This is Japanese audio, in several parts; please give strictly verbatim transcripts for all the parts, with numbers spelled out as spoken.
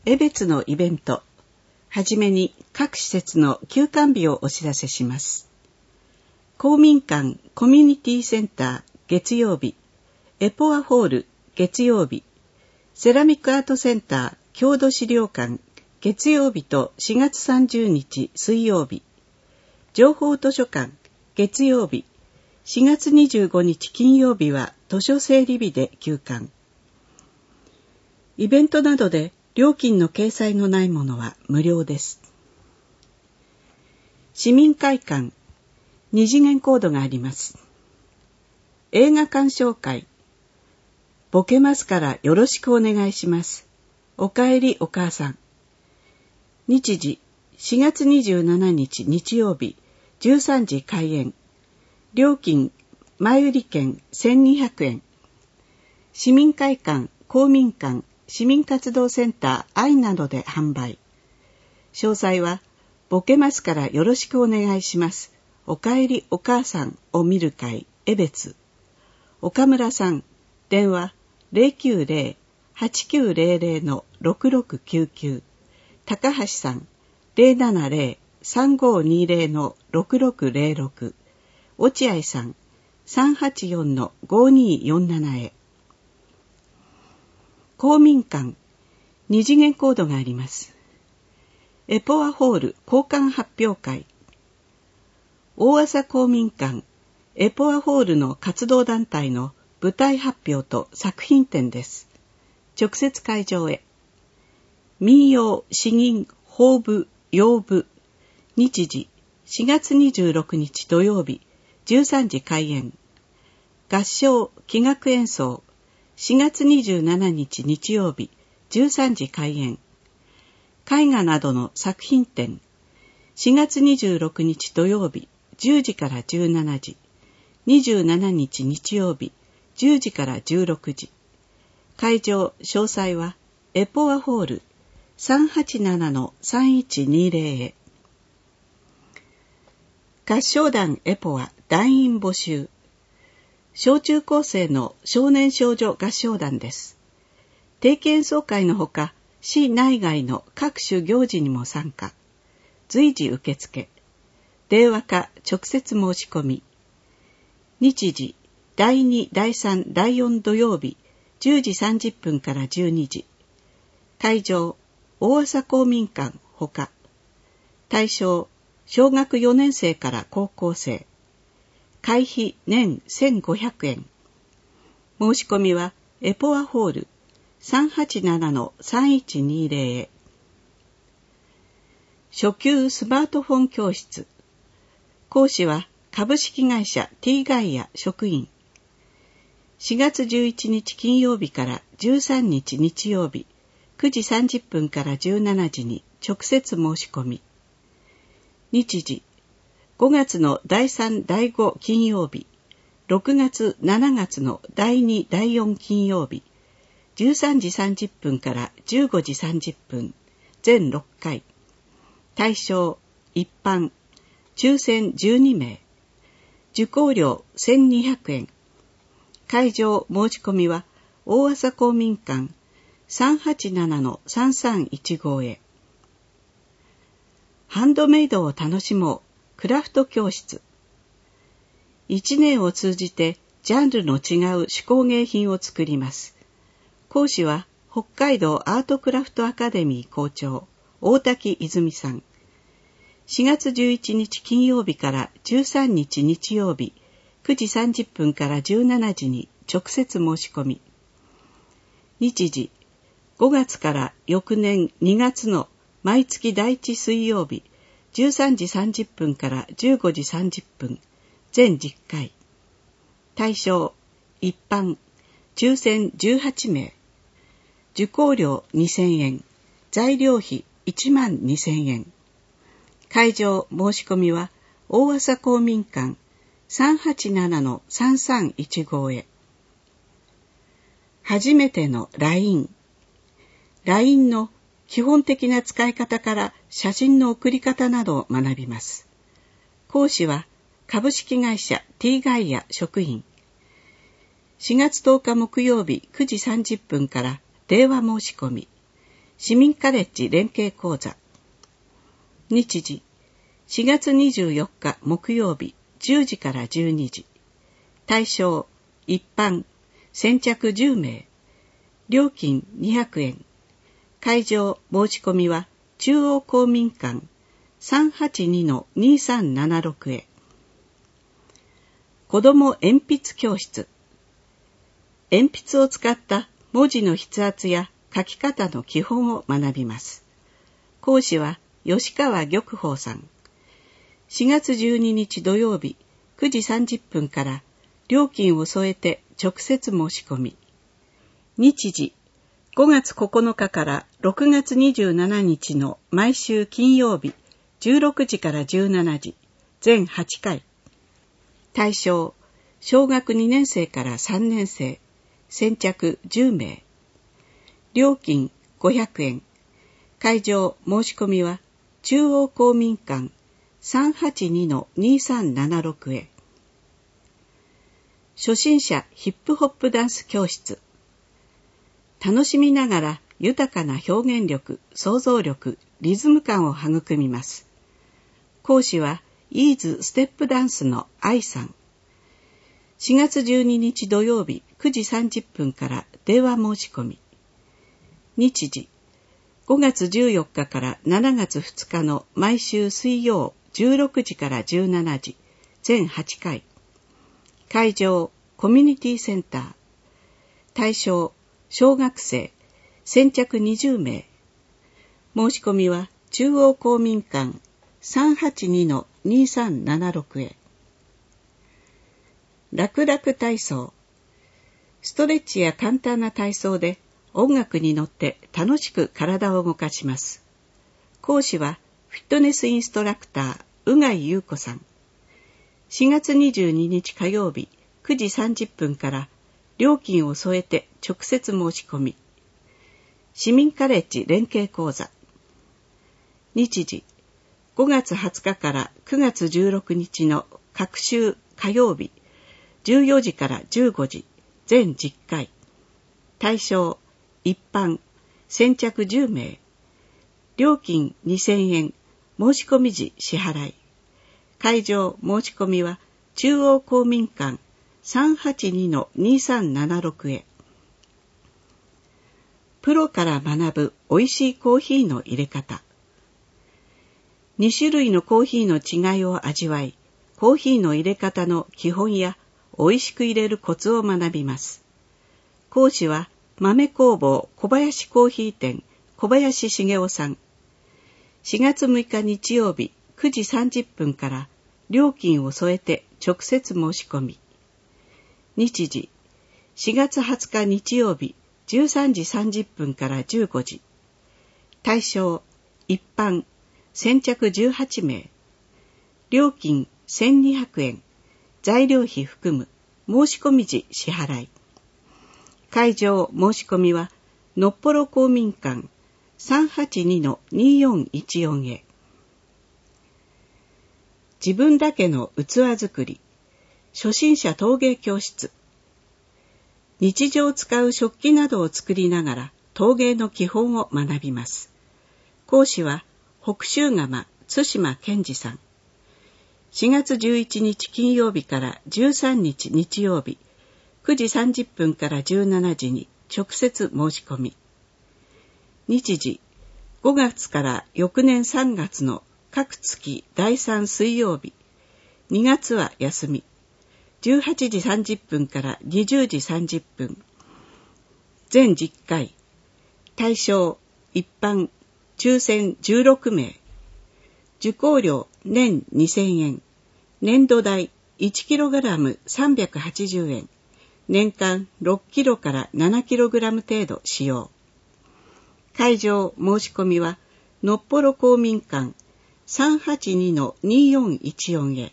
江別のイベント。はじめに各施設の休館日をお知らせします。公民館コミュニティセンター月曜日、エポアホール月曜日、セラミックアートセンター郷土資料館月曜日としがつさんじゅうにち水曜日、情報図書館月曜日、しがつにじゅうごにち金曜日は図書整理日で休館。イベントなどで料金の掲載のないものは無料です。市民会館、二次元コードがあります。映画鑑賞会、ボケますからよろしくお願いします。おかえりお母さん。日時、しがつにじゅうしちにち日曜日、じゅうさんじ開演。料金、前売り券せんにひゃくえん。市民会館、公民館、市民活動センター愛などで販売。詳細は、ボケますからよろしくお願いします。おかえりお母さんを見る会、江別。岡村さん、電話 ゼロきゅうゼロ はちきゅうゼロゼロ ろくろくきゅうきゅう。高橋さん、ゼロななゼロ さんごにゼロ ろくろくゼロろく。落合さん、さんはちよん ごによんなな へ。公民館、二次元コードがあります。エポアホール交換発表会。大麻公民館、エポアホールの活動団体の舞台発表と作品展です。直接会場へ。民謡、詩吟、法部、謡部。日時、しがつにじゅうろくにち土曜日、じゅうさんじ開演。合唱、器楽演奏。しがつにじゅうしちにち日曜日、じゅうさんじ開演。絵画などの作品展。しがつにじゅうろくにち土曜日、じゅうじからじゅうしちじ。にじゅうしちにち日曜日、じゅうじからじゅうろくじ。会場、詳細は、エポアホール さんはちななのさんいちにゼロ へ。合唱団エポア団員募集。小中高生の少年少女合唱団です。定期演奏会のほか、市内外の各種行事にも参加。随時受付。電話か直接申し込み。日時、だいに、だいさん、だいよん土曜日、じゅうじさんじゅっぷんからじゅうにじ。会場、大麻公民館ほか。対象、小学よねん生から高校生。会費年せんごひゃくえん。申し込みはエポアホール さんはちななのさんいちにゼロ へ。初級スマートフォン教室。講師は株式会社 T ガイア職員。しがつじゅういちにち金曜日からじゅうさんにち日曜日、くじさんじゅっぷんからじゅうしちじに直接申し込み。日時、ごがつのだいさん、だいご金曜日、ろくがつ、しちがつのだいに、だいよん金曜日、じゅうさんじさんじゅっぷんからじゅうごじさんじゅっぷん、全ろっかい。対象、一般、抽選じゅうにめい。受講料せんにひゃくえん。会場申し込みは、大麻公民館 さんはちななのさんさんいちご へ。ハンドメイドを楽しもう。クラフト教室。一年を通じてジャンルの違う手工芸品を作ります。講師は北海道アートクラフトアカデミー校長、大滝泉さん。しがつじゅういちにち金曜日からじゅうさんにち日曜日、くじさんじゅっぷんからじゅうしちじに直接申し込み。日時、ごがつから翌年にがつの毎月だいいち水曜日、じゅうさんじさんじゅっぷんからじゅうごじさんじゅっぷん、全じゅっかい。対象、一般、抽選じゅうはちめい。受講料にせんえん、材料費いちまんにせんえん。会場申し込みは、大麻公民館 さんはちななのさんさんいちご へ。初めての ライン。ライン の基本的な使い方から写真の送り方などを学びます。講師は株式会社 T ガイア職員。しがつとおか木曜日くじさんじゅっぷんから電話申し込み。 市民カレッジ連携講座。日時、しがつにじゅうよっか木曜日じゅうじからじゅうにじ。対象、一般、先着じゅうめい。料金にひゃくえん。会場申し込みは中央公民館 さんはちにのにさんななろく へ。子ども鉛筆教室。鉛筆を使った文字の筆圧や書き方の基本を学びます。講師は吉川玉宝さん。しがつじゅうににち土曜日くじさんじゅっぷんから料金を添えて直接申し込み。日時、ごがつここのかからろくがつにじゅうしちにちの毎週金曜日じゅうろくじからじゅうしちじ、全はちかい。対象、小学にねんせいからさんねんせい、先着じゅうめい。料金ごひゃくえん。会場申し込みは中央公民館 さんはちにのにさんななろく へ。初心者ヒップホップダンス教室。楽しみながら豊かな表現力、想像力、リズム感を育みます。講師はイーズステップダンスの愛さん。しがつじゅうににち土曜日くじさんじゅっぷんから電話申し込み。日時、ごがつじゅうよっかからしちがつふつかの毎週水曜じゅうろくじからじゅうしちじ、全はちかい。会場、コミュニティセンター。対象、小学生、先着にじゅうめい。申し込みは中央公民館 さんはちにのにさんななろく へ。楽々体操。ストレッチや簡単な体操で音楽に乗って楽しく体を動かします。講師はフィットネスインストラクター、宇貝優子さん。しがつにじゅうににち火曜日くじさんじゅっぷんから料金を添えて直接申し込み。市民カレッジ連携講座。日時、ごがつはつかからくがつじゅうろくにちの各週火曜日じゅうよじからじゅうごじ、全じゅっかい。対象、一般、先着じゅうめい。料金にせんえん、申し込み時支払い。会場申し込みは中央公民館 さんはちにのにさんななろく へ。プロから学ぶおいしいコーヒーの入れ方。にしゅるいのコーヒーの違いを味わい、コーヒーの入れ方の基本やおいしく入れるコツを学びます。講師は豆工房小林コーヒー店小林茂雄さん。しがつむいか日曜日くじさんじゅっぷんから料金を添えて直接申し込み。日時、しがつはつか日曜日じゅうさんじさんじゅっぷんからじゅうごじ。対象、一般、先着じゅうはちめい。料金せんにひゃくえん。材料費含む。申し込み時支払い。会場申し込みはのっぽろ公民館 さんはちにのによんいちよん へ。自分だけの器作り。初心者陶芸教室。日常使う食器などを作りながら陶芸の基本を学びます。講師は北州窯津島健二さん。しがつじゅういちにち金曜日からじゅうさんにち日曜日くじさんじゅっぷんからじゅうしちじに直接申し込み。日時、ごがつから翌年さんがつの各月だいさん水曜日、にがつは休み、じゅうはちじさんじゅっぷんからにじゅうじさんじゅっぷん、全じゅっかい。対象、一般、抽選じゅうろくめい。受講料年にせんえん。年度代 いちキログラムさんびゃくはちじゅうえん。年間ろっキロからななキログラム程度使用。会場申し込みはのっぽろ公民館 さんはちにのによんいちよん へ。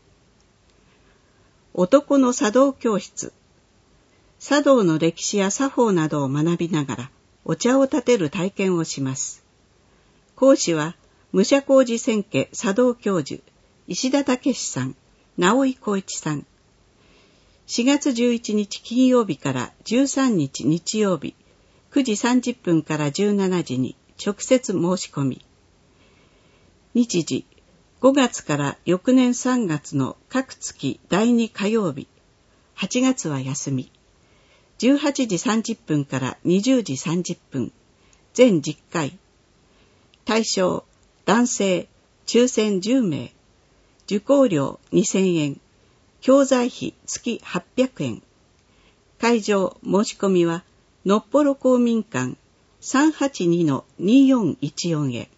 男の茶道教室。茶道の歴史や作法などを学びながらお茶を立てる体験をします。講師は武者小路千家茶道教授石田武さん、直井光一さん。しがつじゅういちにち金曜日からじゅうさんにち日曜日くじさんじゅっぷんからじゅうしちじに直接申し込み。日時、ごがつから翌年さんがつの各月だいに火曜日、はちがつは休み。じゅうはちじさんじゅっぷんからにじゅうじさんじゅっぷん、全じゅっかい。対象、男性、抽選じゅうめい。受講料にせんえん。教材費月はっぴゃくえん。会場申し込みは、のっぽろ公民館 さんはちにのにーよんいちよん へ。